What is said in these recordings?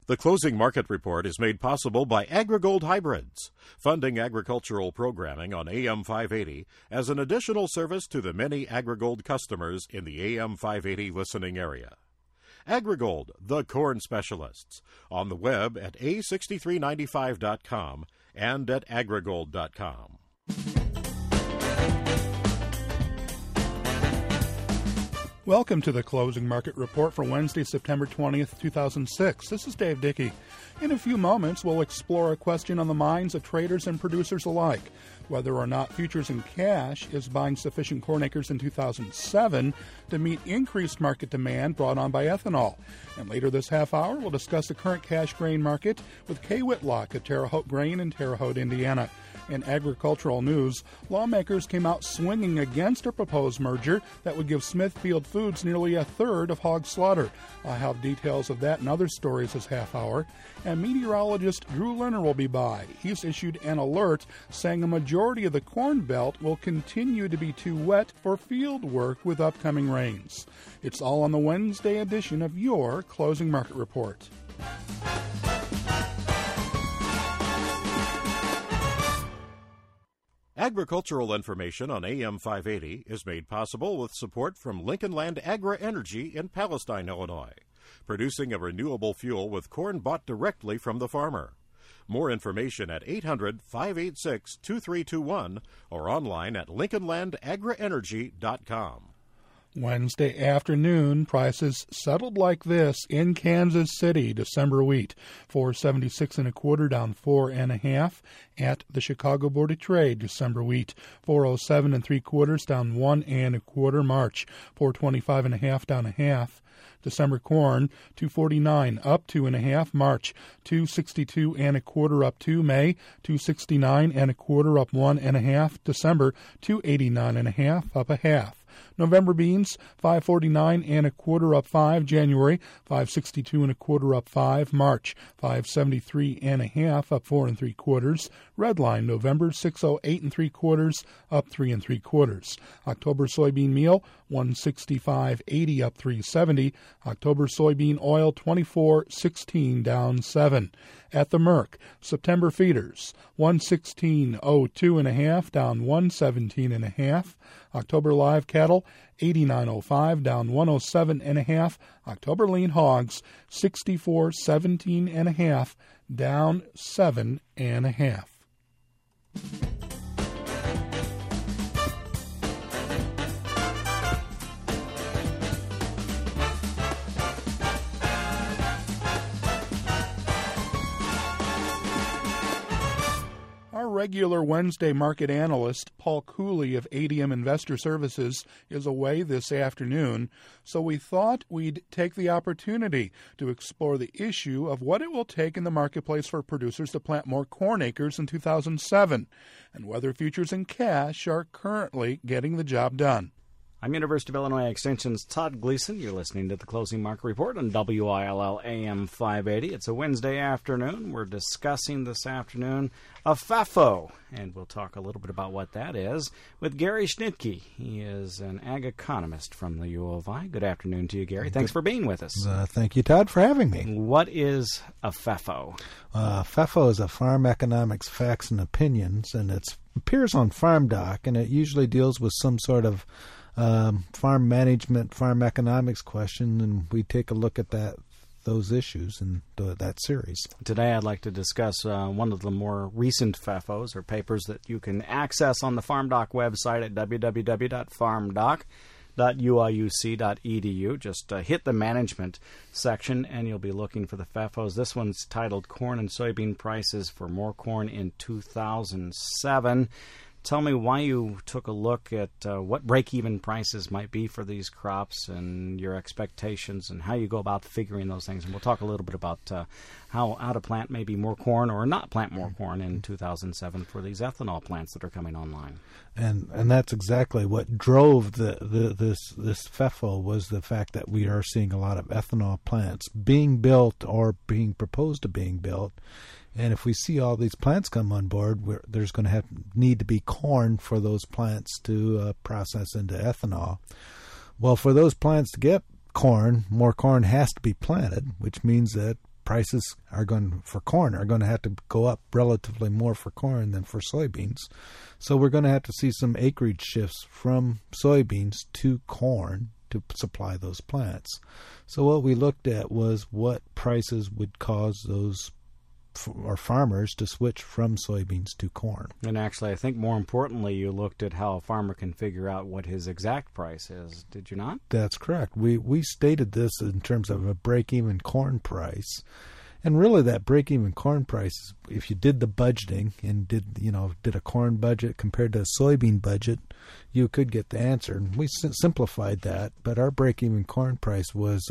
The Closing Market Report is made possible by AgriGold Hybrids, funding agricultural programming on AM 580 as an additional service to the many AgriGold customers in the AM 580 listening area. AgriGold, the corn specialists, on the web at a6395.com and at agrigold.com. Welcome to the Closing Market Report for Wednesday, September 20th, 2006. This is Dave Dickey. In a few moments, we'll explore a question on the minds of traders and producers alike. Whether or not futures in cash is buying sufficient corn acres in 2007 to meet increased market demand brought on by ethanol. And later this half hour, we'll discuss the current cash grain market with Kay Whitlock of Terre Haute Grain in Terre Haute, Indiana. In agricultural news, lawmakers came out swinging against a proposed merger that would give Smithfield Foods nearly a third of hog slaughter. I'll have details of that and other stories this half hour. And meteorologist Drew Lerner will be by. He's issued an alert saying a majority of the Corn Belt will continue to be too wet for field work with upcoming rains. It's all on the Wednesday edition of your Closing Market Report. Agricultural information on AM 580 is made possible with support from Lincoln Land Agri-Energy in Palestine, Illinois, producing a renewable fuel with corn bought directly from the farmer. More information at 800-586-2321 or online at lincolnlandagrieenergy.com. Wednesday afternoon, prices settled like this in Kansas City. December wheat, $4.76 1/4, down 4 1/2. At the Chicago Board of Trade, December wheat, $4.07 3/4, down 1 1/4. March, $4.25 1/2, down 1/2. December corn, $2.49, up 2 1/2. March, $2.62 1/4, up 2. May, $2.69 1/4, up 1 1/2. December, $2.89 1/2, up 1/2. November beans, $5.49 1/4, up 5. January, $5.62 1/4, up 5. March, $5.73 1/2, up 4 3/4. Redline, November, $6.08 3/4, up 3 3/4. October soybean meal, $165.80, up 3.70. October soybean oil, $24.16, down 7. At the Merck, September feeders, $116.02 1/2, down 117 1/2. October live cattle, $89.05, down 107 1/2. October lean hogs, $64.17 1/2, down 7 1/2. Our regular Wednesday market analyst, Paul Cooley of ADM Investor Services, is away this afternoon, so we thought we'd take the opportunity to explore the issue of what it will take in the marketplace for producers to plant more corn acres in 2007, and whether futures and cash are currently getting the job done. I'm University of Illinois Extension's Todd Gleason. You're listening to the Closing Market Report on WILL AM 580. It's a Wednesday afternoon. We're discussing this afternoon a FAFO, and we'll talk a little bit about what that is with Gary Schnitke. He is an ag economist from the U of I. Good afternoon to you, Gary. Thanks for being with us. Thank you, Todd, for having me. What is a FAFO? FAFO is a Farm Economics Facts and Opinions, and it appears on Farm Doc, and it usually deals with some sort of farm management, farm economics question, and we take a look at those issues in that series. Today I'd like to discuss one of the more recent FAFOs, or papers that you can access on the FarmDoc website at www.farmdoc.uiuc.edu. Just hit the management section and you'll be looking for the FAFOs. This one's titled Corn and Soybean Prices for More Corn in 2007. Tell me why you took a look at what break-even prices might be for these crops and your expectations and how you go about figuring those things. And we'll talk a little bit about how to plant maybe more corn or not plant more corn in 2007 for these ethanol plants that are coming online. And that's exactly what drove this FAFO was the fact that we are seeing a lot of ethanol plants being built or being proposed to being built. And if we see all these plants come on board, there's going to need to be corn for those plants to process into ethanol. Well, for those plants to get corn, more corn has to be planted, which means that prices for corn are going to have to go up relatively more for corn than for soybeans. So we're going to have to see some acreage shifts from soybeans to corn to supply those plants. So what we looked at was what prices would cause those farmers to switch from soybeans to corn. And actually, I think more importantly, you looked at how a farmer can figure out what his exact price is, did you not? That's correct. We stated this in terms of a break-even corn price. And really that break-even corn price, if you did the budgeting and did a corn budget compared to a soybean budget, you could get the answer. And we simplified that, but our break-even corn price was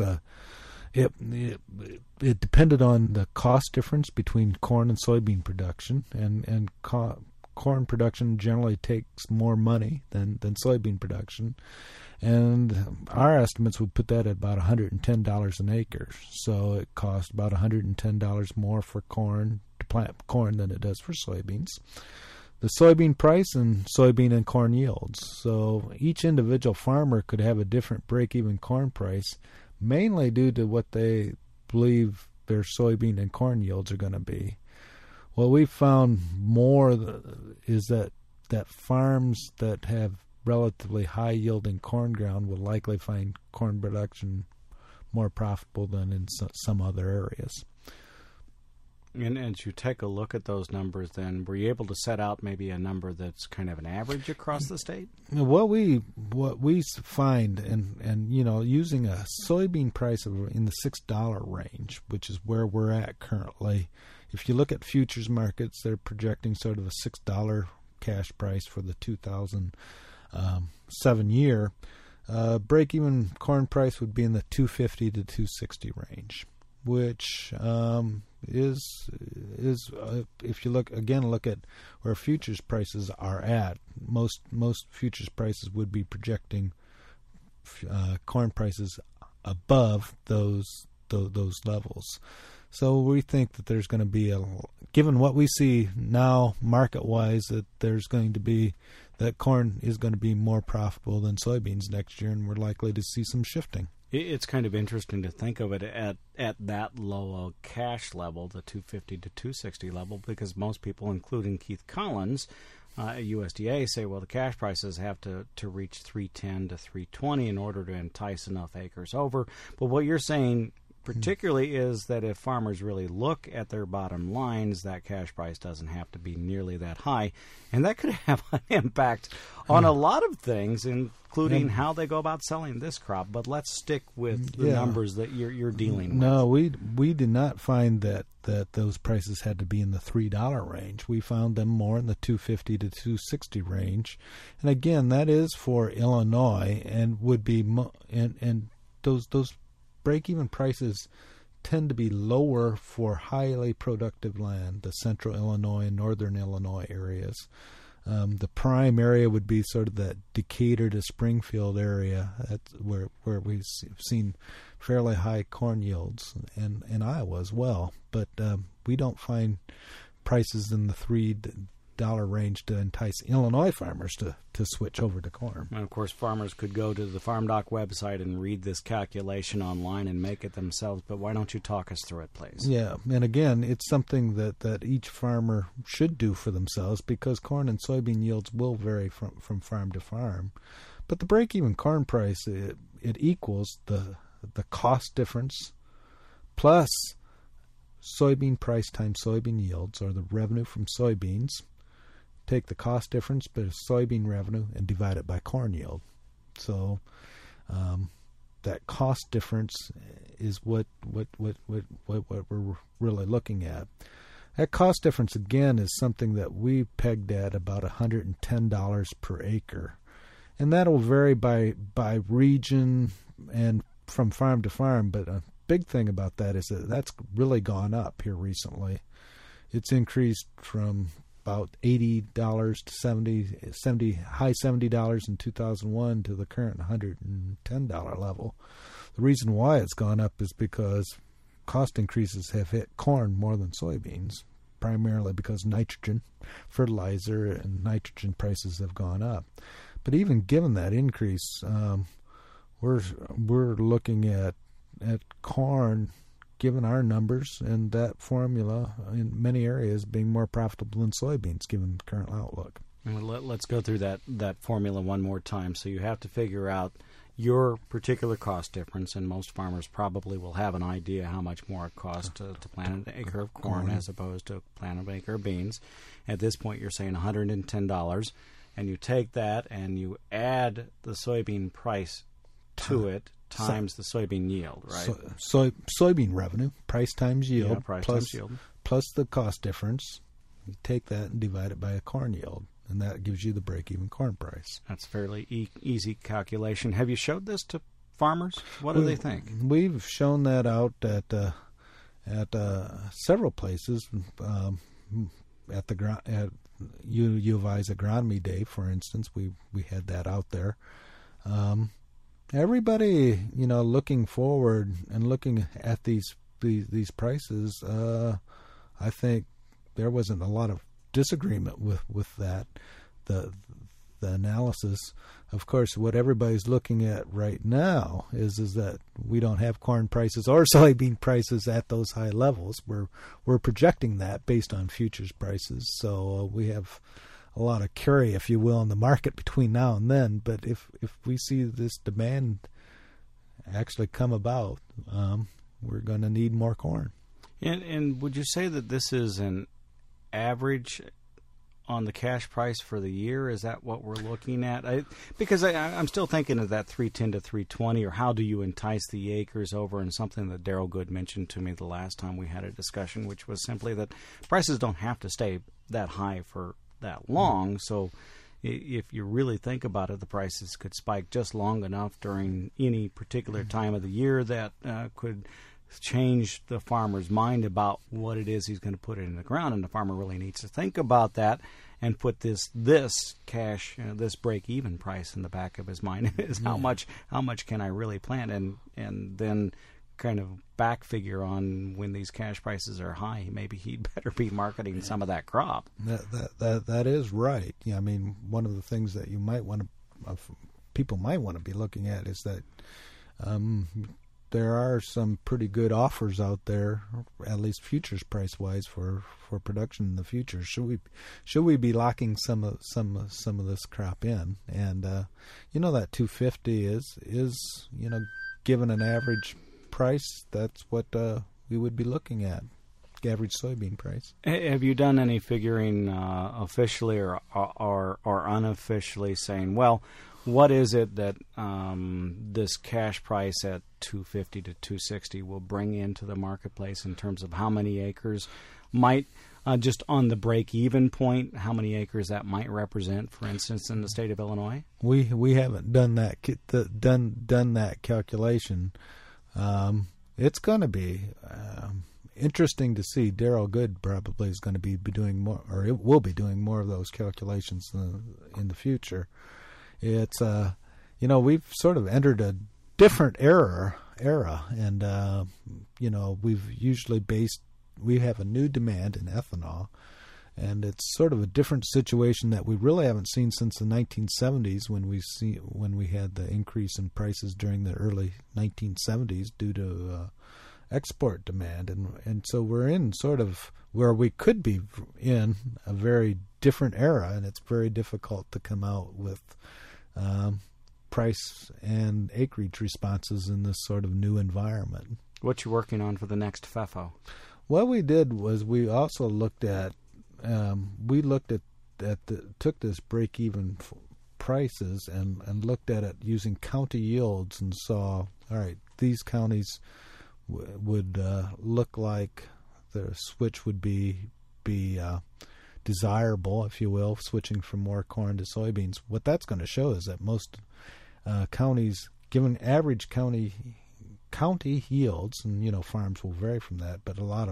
it depended on the cost difference between corn and soybean production, and corn production generally takes more money than soybean production. And our estimates would put that at about $110 an acre. So it costs about $110 more for corn to plant corn than it does for soybeans. The soybean price and soybean and corn yields. So each individual farmer could have a different break-even corn price, mainly due to what they believe their soybean and corn yields are going to be. What we found more is that farms that have relatively high-yielding corn ground will likely find corn production more profitable than in some other areas. And as you take a look at those numbers, then were you able to set out maybe a number that's kind of an average across the state? What we find, and using a soybean price in the $6 range, which is where we're at currently. If you look at futures markets, they're projecting sort of a $6 cash price for the 2007 year. Break-even corn price would be in the $250 to $260 range, which is if you look at where futures prices are at, most futures prices would be projecting corn prices above those levels. So we think that there's going to be given what we see now market-wise, that corn is going to be more profitable than soybeans next year, and we're likely to see some shifting. It's kind of interesting to think of it at that low a cash level, the 250 to 260 level, because most people, including Keith Collins at USDA, say, well, the cash prices have to reach 310 to 320 in order to entice enough acres over. But what you're saying particularly is that if farmers really look at their bottom lines, that cash price doesn't have to be nearly that high. And that could have an impact on a lot of things, including how they go about selling this crop. But let's stick with the numbers that you're dealing with. No, we did not find that those prices had to be in the $3 range. We found them more in the $250 to $260 range. And again, that is for Illinois, and would be and those break-even prices tend to be lower for highly productive land, the central Illinois and northern Illinois areas. The prime area would be sort of that Decatur to Springfield area. That's where we've seen fairly high corn yields, and Iowa as well. But we don't find prices in the $3 range to entice Illinois farmers to switch over to corn. And of course, farmers could go to the FarmDoc website and read this calculation online and make it themselves, but why don't you talk us through it, please? Yeah, and again, it's something that each farmer should do for themselves, because corn and soybean yields will vary from farm to farm. But the break-even corn price, it equals the cost difference plus soybean price times soybean yields, or the revenue from soybeans. Take the cost difference, but soybean revenue, and divide it by corn yield. So that cost difference is what we're really looking at. That cost difference, again, is something that we pegged at about $110 per acre, and that'll vary by region and from farm to farm. But a big thing about that is that that's really gone up here recently. It's increased from about $80 to $70, high $70 in 2001 to the current $110 level. The reason why it's gone up is because cost increases have hit corn more than soybeans, primarily because nitrogen, fertilizer, and nitrogen prices have gone up. But even given that increase, we're looking at corn given our numbers and that formula in many areas being more profitable than soybeans given the current outlook. Let's go through that formula one more time. So you have to figure out your particular cost difference, and most farmers probably will have an idea how much more it costs to plant an acre of corn as opposed to plant an acre of beans. At this point, you're saying $110, and you take that and you add the soybean price to it times the soybean yield, right? Soybean revenue, price times yield, Yeah, price times yield. Plus the cost difference. You take that and divide it by a corn yield, and that gives you the break-even corn price. That's a fairly easy calculation. Have you showed this to farmers? What do they think? We've shown that out at several places. At U of I's Agronomy Day, for instance, we had that out there. Everybody, looking forward and looking at these prices, I think there wasn't a lot of disagreement with that. The analysis, of course, what everybody's looking at right now is that we don't have corn prices or soybean prices at those high levels. We're projecting that based on futures prices, so we have a lot of carry, if you will, in the market between now and then. But if we see this demand actually come about, we're going to need more corn. And would you say that this is an average on the cash price for the year? Is that what we're looking at? Because I'm still thinking of that 310 to 320, or how do you entice the acres over, and something that Darrell Good mentioned to me the last time we had a discussion, which was simply that prices don't have to stay that high for that long. So if you really think about it, the prices could spike just long enough during any particular time of the year that could change the farmer's mind about what it is he's going to put in the ground, and the farmer really needs to think about that and put this cash, this break-even price in the back of his mind. Is how much can I really plant, and then kind of back figure on when these cash prices are high, maybe he'd better be marketing some of that crop. That is right. Yeah, I mean, one of the things that you might want to, people might want to be looking at is that there are some pretty good offers out there, at least futures price wise, for production in the future. Should we be locking some of this crop in? And that 250 is given an average price, that's what we would be looking at, average soybean price. Have you done any figuring officially or unofficially saying, well, what is it that this cash price at 250 to 260 will bring into the marketplace in terms of how many acres might, just on the break-even point, how many acres that might represent, for instance, in the state of Illinois? We haven't done that done that calculation. It's going to be interesting to see. Darrell Good probably is going to be doing more, or it will be doing more of those calculations in the future. It's we've sort of entered a different era, and we have a new demand in ethanol, and it's sort of a different situation that we really haven't seen since the 1970s when we had the increase in prices during the early 1970s due to export demand, and so we're in sort of where we could be in a very different era, and it's very difficult to come out with price and acreage responses in this sort of new environment. What you working on for the next FEFO? What we did was we also looked at took this break-even prices and looked at it using county yields and saw, all right, these counties would look like the switch would be desirable, if you will, switching from more corn to soybeans. What that's going to show is that most counties, given average county yields, and farms will vary from that, but a lot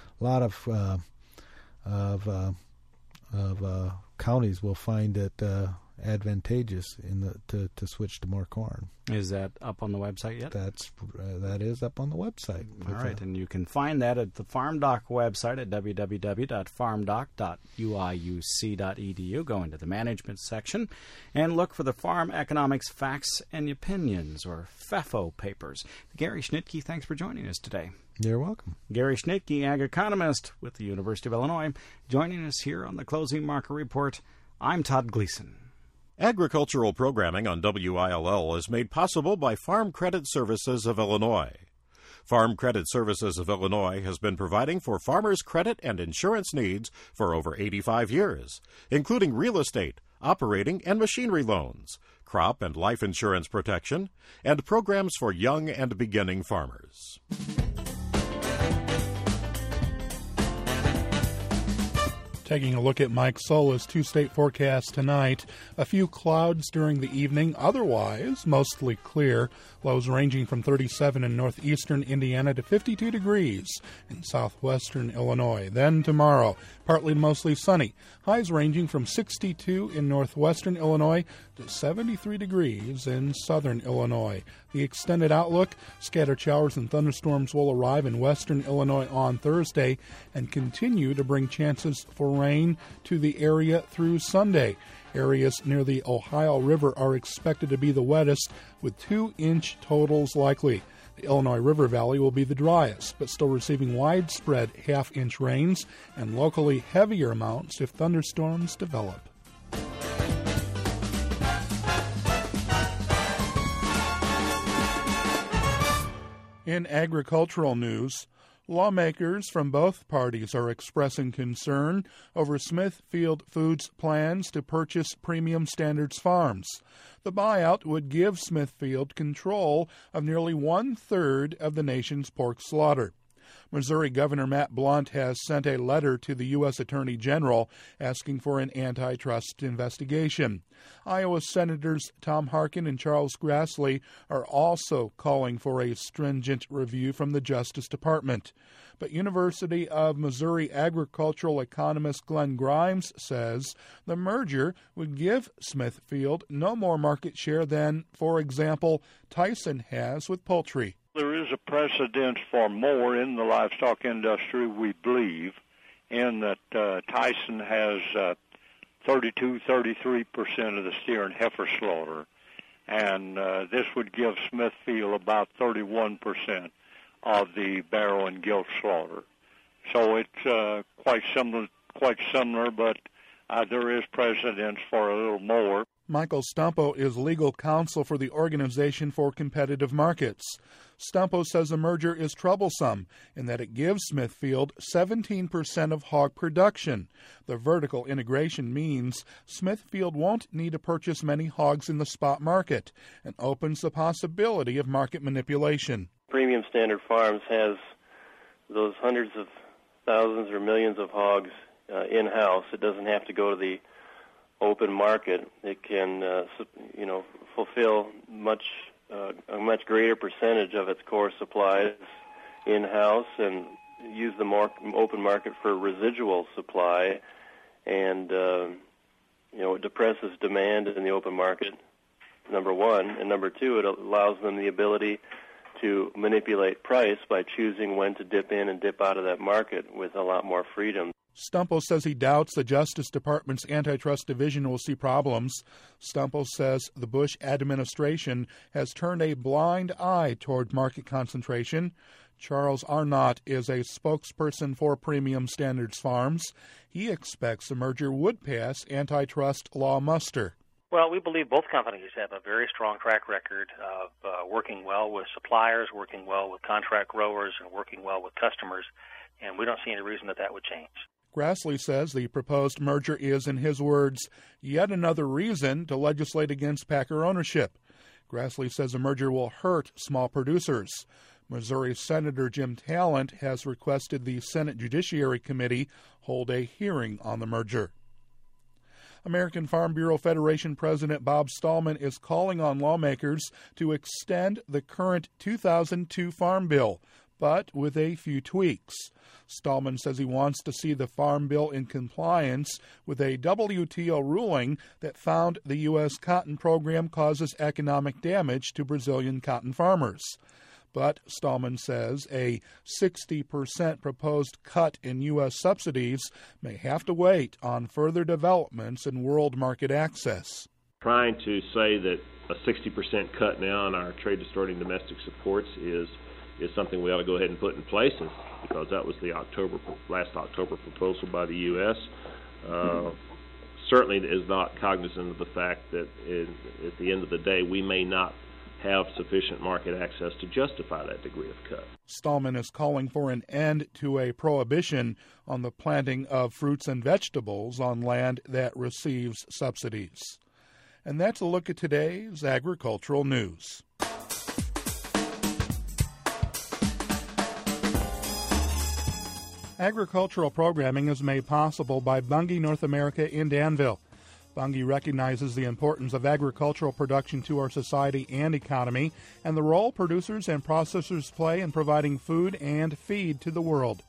of counties will find it advantageous to switch to more corn. Is that up on the website yet? That is up on the website. All right, and you can find that at the FarmDoc website at www.farmdoc.uiuc.edu. Go into the management section and look for the Farm Economics Facts and Opinions, or FEFO papers. Gary Schnitke, thanks for joining us today. You're welcome. Gary Schnittke, ag economist with the University of Illinois, joining us here on the Closing Market Report. I'm Todd Gleason. Agricultural programming on WILL is made possible by Farm Credit Services of Illinois. Farm Credit Services of Illinois has been providing for farmers' credit and insurance needs for over 85 years, including real estate, operating and machinery loans, crop and life insurance protection, and programs for young and beginning farmers. Taking a look at Mike Sola's two-state forecast tonight. A few clouds during the evening, otherwise mostly clear. Lows ranging from 37 in northeastern Indiana to 52 degrees in southwestern Illinois. Then tomorrow, partly to mostly sunny. Highs ranging from 62 in northwestern Illinois to 73 degrees in southern Illinois. The extended outlook, scattered showers and thunderstorms will arrive in western Illinois on Thursday and continue to bring chances for rain to the area through Sunday. Areas near the Ohio River are expected to be the wettest, with 2-inch totals likely. The Illinois River Valley will be the driest, but still receiving widespread half-inch rains and locally heavier amounts if thunderstorms develop. In agricultural news, lawmakers from both parties are expressing concern over Smithfield Foods' plans to purchase Premium Standards Farms. The buyout would give Smithfield control of nearly one-third of the nation's pork slaughter. Missouri Governor Matt Blunt has sent a letter to the U.S. Attorney General asking for an antitrust investigation. Iowa Senators Tom Harkin and Charles Grassley are also calling for a stringent review from the Justice Department. But University of Missouri agricultural economist Glenn Grimes says the merger would give Smithfield no more market share than, for example, Tyson has with poultry. There is a precedent for more in the livestock industry, we believe, in that Tyson has 33% of the steer and heifer slaughter, and this would give Smithfield about 31% of the barrel and gilt slaughter. So it's quite similar, but there is precedence for a little more. Michael Stumpo is legal counsel for the Organization for Competitive Markets. Stumpo says the merger is troublesome in that it gives Smithfield 17% of hog production. The vertical integration means Smithfield won't need to purchase many hogs in the spot market and opens the possibility of market manipulation. Premium Standard Farms has those hundreds of thousands or millions of hogs in-house. It doesn't have to go to the open market. It can, fulfill a much greater percentage of its core supplies in-house and use the open market for residual supply, and it depresses demand in the open market, number one, and number two, it allows them the ability to manipulate price by choosing when to dip in and dip out of that market with a lot more freedom. Stumpo says he doubts the Justice Department's antitrust division will see problems. Stumpo says the Bush administration has turned a blind eye toward market concentration. Charles Arnott is a spokesperson for Premium Standards Farms. He expects the merger would pass antitrust law muster. Well, we believe both companies have a very strong track record of working well with suppliers, working well with contract growers, and working well with customers, and we don't see any reason that would change. Grassley says the proposed merger is, in his words, yet another reason to legislate against packer ownership. Grassley says the merger will hurt small producers. Missouri Senator Jim Talent has requested the Senate Judiciary Committee hold a hearing on the merger. American Farm Bureau Federation President Bob Stallman is calling on lawmakers to extend the current 2002 Farm Bill, but with a few tweaks. Stallman says he wants to see the Farm Bill in compliance with a WTO ruling that found the U.S. cotton program causes economic damage to Brazilian cotton farmers. But Stallman says a 60% proposed cut in U.S. subsidies may have to wait on further developments in world market access. Trying to say that a 60% cut now in our trade distorting domestic supports is is something we ought to go ahead and put in place, because that was the last October proposal by the U.S. Certainly is not cognizant of the fact that at the end of the day we may not have sufficient market access to justify that degree of cut. Stallman is calling for an end to a prohibition on the planting of fruits and vegetables on land that receives subsidies. And that's a look at today's agricultural news. Agricultural programming is made possible by Bunge North America in Danville. Bunge recognizes the importance of agricultural production to our society and economy, and the role producers and processors play in providing food and feed to the world.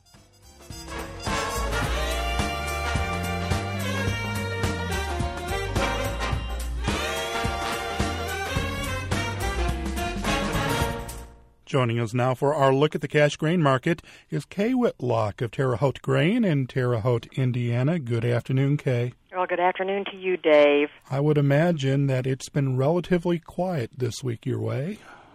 Joining us now for our look at the cash grain market is Kay Whitlock of Terre Haute Grain in Terre Haute, Indiana. Good afternoon, Kay. Well, good afternoon to you, Dave. I would imagine that it's been relatively quiet this week your way.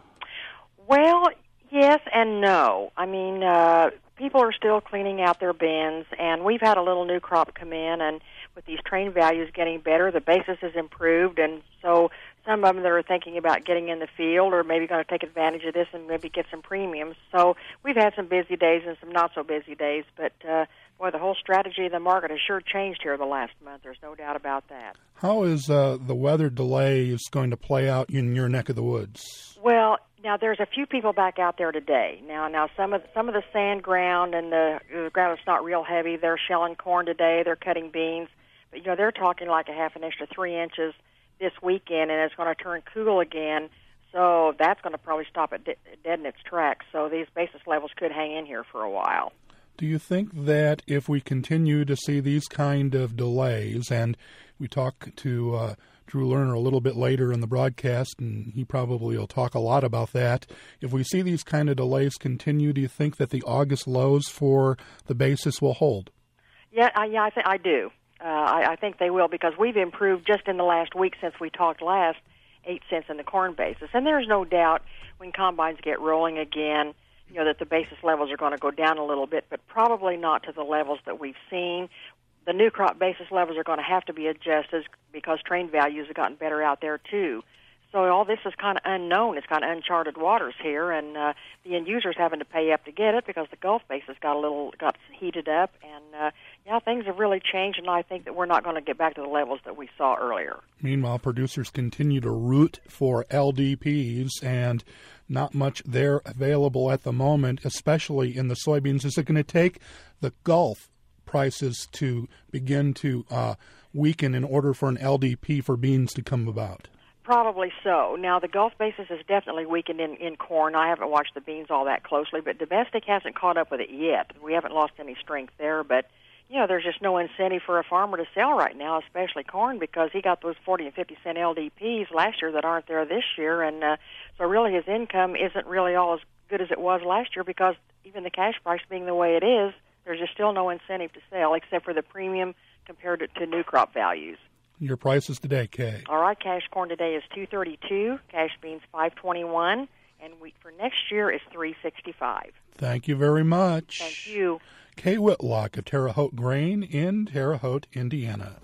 Well, yes and no. I mean, people are still cleaning out their bins, and we've had a little new crop come in, and with these train values getting better, the basis has improved, and so some of them that are thinking about getting in the field or maybe going to take advantage of this and maybe get some premiums. So we've had some busy days and some not so busy days, but boy, the whole strategy of the market has sure changed here the last month. There's no doubt about that. How is the weather delays going to play out in your neck of the woods? Well, now there's a few people back out there today. Now some of the sand ground and the ground that's not real heavy, they're shelling corn today. They're cutting beans, but they're talking like a half an inch to 3 inches this weekend, and it's going to turn cool again. So that's going to probably stop it dead in its tracks. So these basis levels could hang in here for a while. Do you think that if we continue to see these kind of delays, and we talk to Drew Lerner a little bit later in the broadcast, and he probably will talk a lot about that, if we see these kind of delays continue, do you think that the August lows for the basis will hold? Yeah, I do. I think they will, because we've improved just in the last week since we talked last 8 cents in the corn basis. And there's no doubt when combines get rolling again, that the basis levels are going to go down a little bit, but probably not to the levels that we've seen. The new crop basis levels are going to have to be adjusted because train values have gotten better out there too. So all this is kind of unknown. It's kind of uncharted waters here, and the end users having to pay up to get it because the Gulf basis got heated up, and things have really changed, and I think that we're not going to get back to the levels that we saw earlier. Meanwhile, producers continue to root for LDPs, and not much there available at the moment, especially in the soybeans. Is it going to take the Gulf prices to begin to weaken in order for an LDP for beans to come about? Probably so. Now, the Gulf basis is definitely weakened in corn. I haven't watched the beans all that closely, but domestic hasn't caught up with it yet. We haven't lost any strength there, but there's just no incentive for a farmer to sell right now, especially corn, because he got those 40 and 50 cent LDPs last year that aren't there this year, and so really his income isn't really all as good as it was last year, because even the cash price being the way it is, there's just still no incentive to sell except for the premium compared to new crop values. Your prices today, Kay? All right, cash corn today is $2.32, cash beans $5.21, and wheat for next year is $3.65. Thank you very much. Thank you. Kay Whitlock of Terre Haute Grain in Terre Haute, Indiana.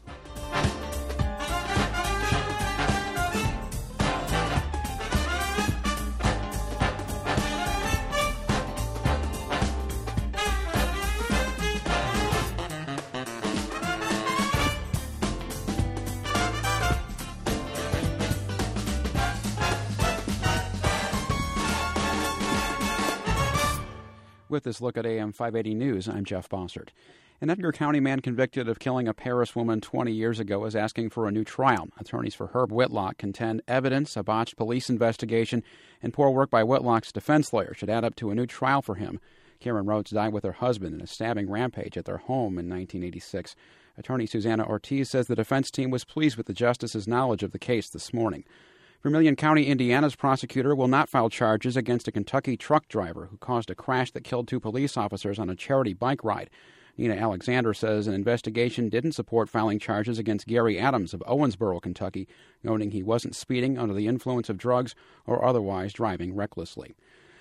With this look at AM 580 News, I'm Jeff Bossert. An Edgar County man convicted of killing a Paris woman 20 years ago is asking for a new trial. Attorneys for Herb Whitlock contend evidence, a botched police investigation, and poor work by Whitlock's defense lawyer should add up to a new trial for him. Karen Rhodes died with her husband in a stabbing rampage at their home in 1986. Attorney Susanna Ortiz says the defense team was pleased with the justice's knowledge of the case this morning. Vermilion County, Indiana's prosecutor will not file charges against a Kentucky truck driver who caused a crash that killed 2 police officers on a charity bike ride. Nina Alexander says an investigation didn't support filing charges against Gary Adams of Owensboro, Kentucky, noting he wasn't speeding under the influence of drugs or otherwise driving recklessly.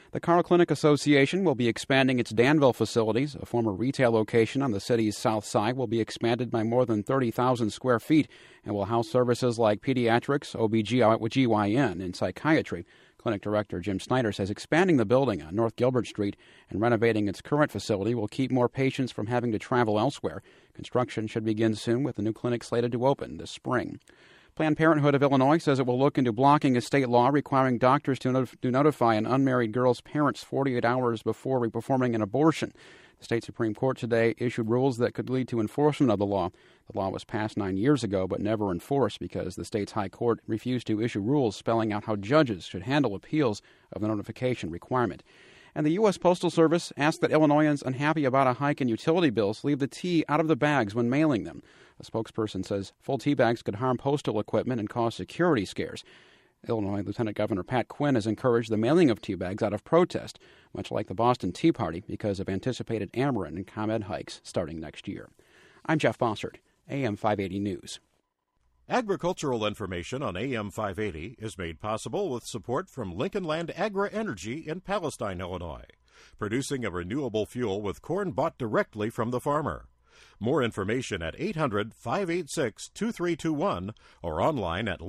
The Carl Clinic Association will be expanding its Danville facilities. A former retail location on the city's south side will be expanded by more than 30,000 square feet and will house services like pediatrics, OB/GYN, and psychiatry. Clinic Director Jim Snyder says expanding the building on North Gilbert Street and renovating its current facility will keep more patients from having to travel elsewhere. Construction should begin soon, with the new clinic slated to open this spring. Planned Parenthood of Illinois says it will look into blocking a state law requiring doctors to notify an unmarried girl's parents 48 hours before performing an abortion. The state Supreme Court today issued rules that could lead to enforcement of the law. The law was passed 9 years ago but never enforced because the state's high court refused to issue rules spelling out how judges should handle appeals of the notification requirement. And the U.S. Postal Service asked that Illinoisans unhappy about a hike in utility bills leave the tea out of the bags when mailing them. A spokesperson says full tea bags could harm postal equipment and cause security scares. Illinois Lieutenant Governor Pat Quinn has encouraged the mailing of tea bags out of protest, much like the Boston Tea Party, because of anticipated Ameren and ComEd hikes starting next year. I'm Jeff Bossert, AM 580 News. Agricultural information on AM 580 is made possible with support from Lincoln Land Agri-Energy in Palestine, Illinois, producing a renewable fuel with corn bought directly from the farmer. More information at 800-586-2321 or online at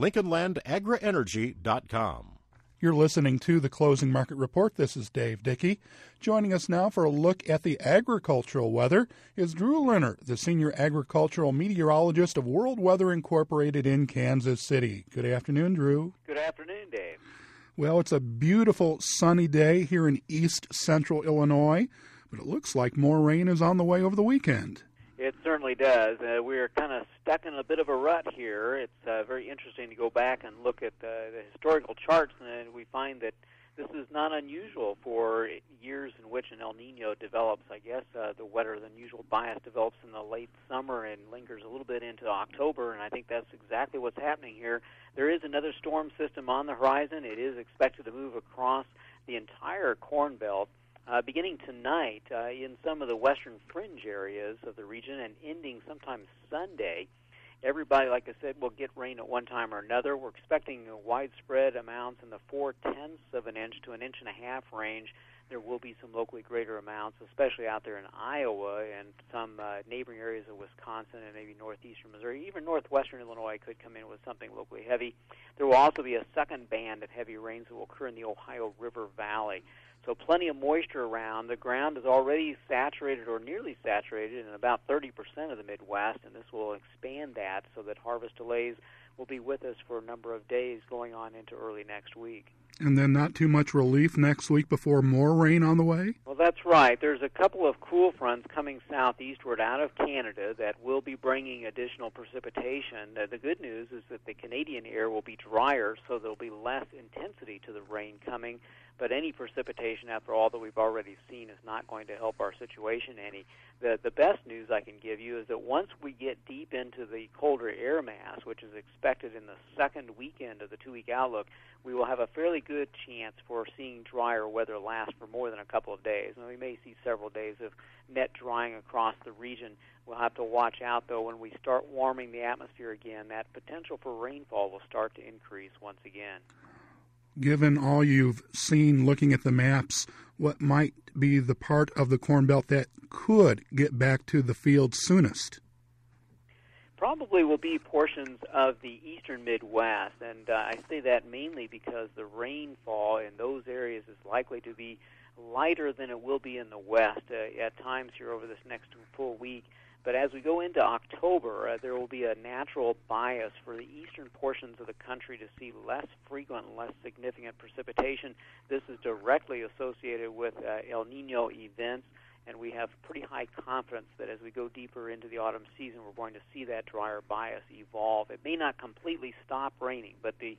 lincolnlandagrienergy.com. You're listening to the Closing Market Report. This is Dave Dickey. Joining us now for a look at the agricultural weather is Drew Lerner, the Senior Agricultural Meteorologist of World Weather Incorporated in Kansas City. Good afternoon, Drew. Good afternoon, Dave. Well, it's a beautiful sunny day here in east central Illinois, but it looks like more rain is on the way over the weekend. It certainly does. We're kind of stuck in a bit of a rut here. It's very interesting to go back and look at the historical charts, and we find that this is not unusual for years in which an El Nino develops. I guess the wetter than usual bias develops in the late summer and lingers a little bit into October, and I think that's exactly what's happening here. There is another storm system on the horizon. It is expected to move across the entire Corn Belt. Beginning tonight in some of the western fringe areas of the region and ending sometime Sunday. Everybody, like I said, will get rain at one time or another. We're expecting widespread amounts in the 0.4 of an inch to an inch and a half range. There will be some locally greater amounts, especially out there in Iowa and some neighboring areas of Wisconsin and maybe northeastern Missouri. Even northwestern Illinois could come in with something locally heavy. There will also be a second band of heavy rains that will occur in the Ohio River Valley. So plenty of moisture around. The ground is already saturated or nearly saturated in about 30% of the Midwest, and this will expand that so that harvest delays will be with us for a number of days going on into early next week. And then not too much relief next week before more rain on the way? Well, that's right. There's a couple of cool fronts coming southeastward out of Canada that will be bringing additional precipitation. The good news is that the Canadian air will be drier, so there'll be less intensity to the rain coming. But any precipitation, after all that we've already seen, is not going to help our situation any. The best news I can give you is that once we get deep into the colder air mass, which is expected in the second weekend of the two-week outlook, we will have a fairly good chance for seeing drier weather last for more than a couple of days. And we may see several days of net drying across the region. We'll have to watch out, though, when we start warming the atmosphere again, that potential for rainfall will start to increase once again. Given all you've seen looking at the maps, what might be the part of the Corn Belt that could get back to the field soonest? Probably will be portions of the eastern Midwest, and I say that mainly because the rainfall in those areas is likely to be lighter than it will be in the west at times here over this next full week. But as we go into October, there will be a natural bias for the eastern portions of the country to see less frequent and less significant precipitation. This is directly associated with El Nino events, and we have pretty high confidence that as we go deeper into the autumn season, we're going to see that drier bias evolve. It may not completely stop raining, but the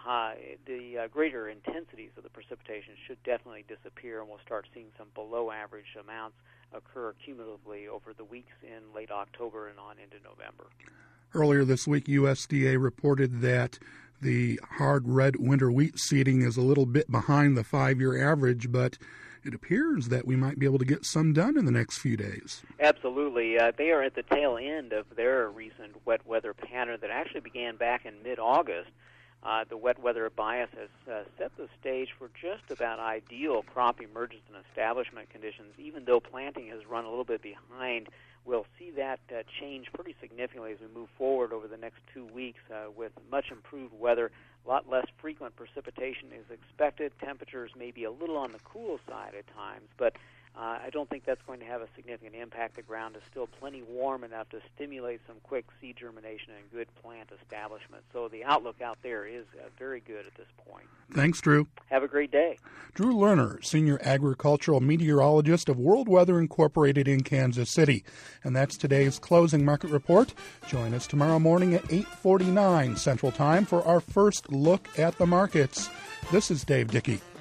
greater intensities of the precipitation should definitely disappear, and we'll start seeing some below-average amounts occur cumulatively over the weeks in late October and on into November. Earlier this week, USDA reported that the hard red winter wheat seeding is a little bit behind the 5-year average, but it appears that we might be able to get some done in the next few days. Absolutely. They are at the tail end of their recent wet weather pattern that actually began back in mid-August. The wet weather bias has set the stage for just about ideal crop emergence and establishment conditions. Even though planting has run a little bit behind, we'll see that change pretty significantly as we move forward over the next 2 weeks with much improved weather. A lot less frequent precipitation is expected. Temperatures may be a little on the cool side at times, but I don't think that's going to have a significant impact. The ground is still plenty warm enough to stimulate some quick seed germination and good plant establishment. So the outlook out there is very good at this point. Thanks, Drew. Have a great day. Drew Lerner, Senior Agricultural Meteorologist of World Weather Incorporated in Kansas City. And that's today's Closing Market Report. Join us tomorrow morning at 8:49 Central Time for our first look at the markets. This is Dave Dickey.